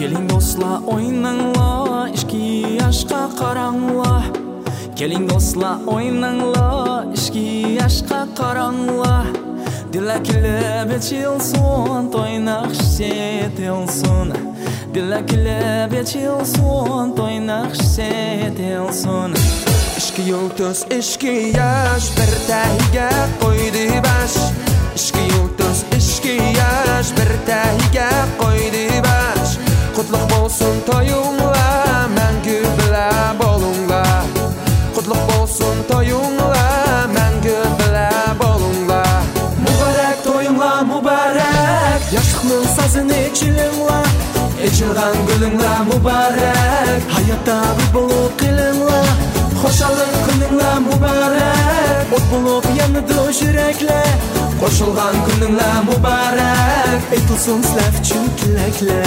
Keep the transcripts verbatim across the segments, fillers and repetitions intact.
Keling dostlar oynanglar, ishki yaşqa qaranglar. Keling dostlar oynanglar, ishki yaşqa qaranglar. Dilaklar beçilsin, toynak şetilsin. Dilaklar beçilsin, toynak şetilsin. İşki yıldız, işki yaş, bir tahiga qo'ydi bash. İşki yıldız, işki yash, bir tahiga qo'ydi bash. Qutlug' bo'lsin to'yinglar, mangu bila bo'linglar. Qutlug' bo'lsin to'yinglar, mangu bila bo'linglar. Muborak to'yinglar, muborak. Yoshlikning sazini ichilinglar. Echilgan gulinglar muborak. Hayotda bir bo'lib qilinglar. Xo'shalik kuninglar muborak. O't bo'lib yanadi yuraklar. Qo'shilgan kuninglar muborak. Aytilsin sizlar uchun tilaklar.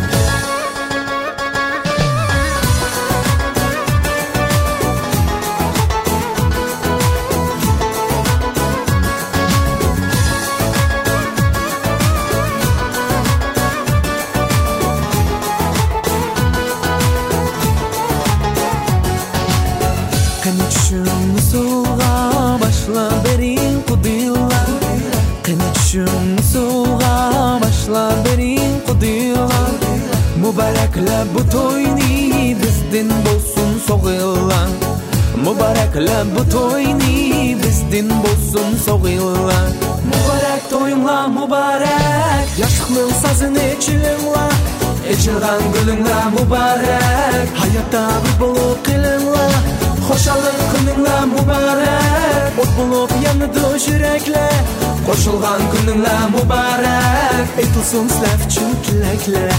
Qanchun suvga başla bering qudillar. Qanchun suvga başla bering qudillar. Muboraklab bu to'yni bizdin bo'lsin sog'illar. Muboraklab bu to'yni bizdin bo'lsin sog'illar. Muborak to'yinglar muborak. Yoshlikning sazini ichilinglar. Echilgan gulinglar muborak. Hayotda bir bo'lib qilinglar. Xo'shalik kuninglar muborak. O't bo'lib yanadi yuraklar. Qo'shilgan kuninglar muborak. Aytilsin sizlar uchun tilaklar.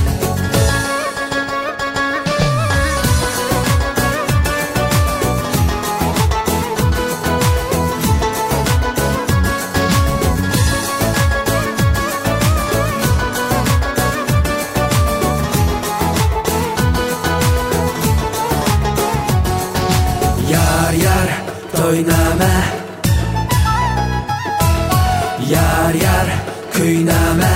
Yar yar to'ynama. Yar yar kuynama.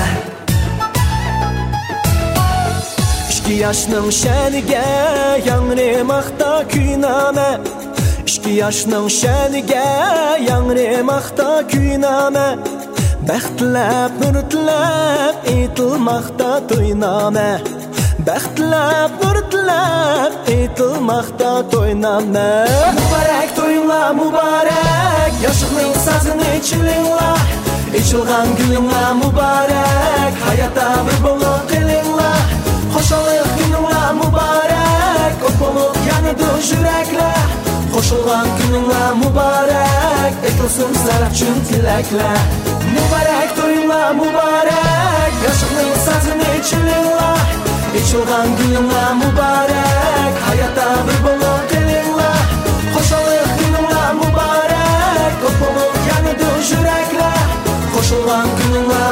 Ishki yoshning shaniga yangremoqda kuynama. Ishki yoshning shaniga yangremoqda kuynama. Baxtlab nurtlab aytilmoqda to'ynama. Baxtlab nurtlab aytilmoqda to'ynama. Muborak to'yinglar muborak. Yoshlikning sazini ichilinglar. Ichilgan gulinglar muborak. Hayotda bir bo'lib qilinglar. Xo'shalik kuninglar muborak. O't bo'lib yanadi yuraklar. Qo'shilgan kuninglar muborak. Aytilsin sizlar uchun tilaklar. Muborak to'yinglar muborak. Yoshlikning sazini ichilinglar. Ichilgan gulinglar muborak. Hayotda bir bo'lib qilinglar. Xo'shalik kuninglar muborak. O't bo'lib yanadi yuraklar. Qo'shilgan kuninglar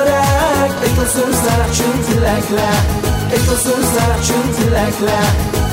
muborak. Aytilsin sizlar uchun tilaklar. Aytilsin sizlar uchun tilaklar.